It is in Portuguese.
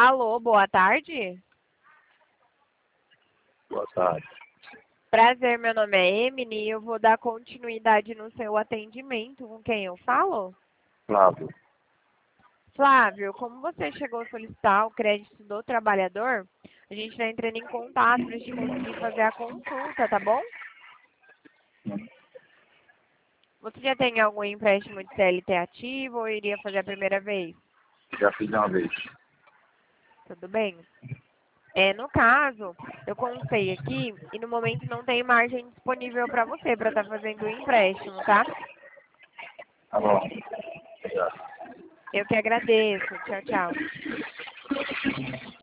Alô, boa tarde. Boa tarde. Prazer, meu nome é Emily e eu vou dar continuidade no seu atendimento. Com quem eu falo? Flávio. Flávio, como você chegou a solicitar o crédito do trabalhador, a gente está entrando em contato para a gente conseguir fazer a consulta, tá bom? Você já tem algum empréstimo de CLT ativo ou iria fazer a primeira vez? Já fiz uma vez. Tudo bem? No caso, eu constei aqui e no momento não tem margem disponível para você para estar fazendo o empréstimo, tá? Tá bom. Obrigado. Eu que agradeço. Tchau, tchau.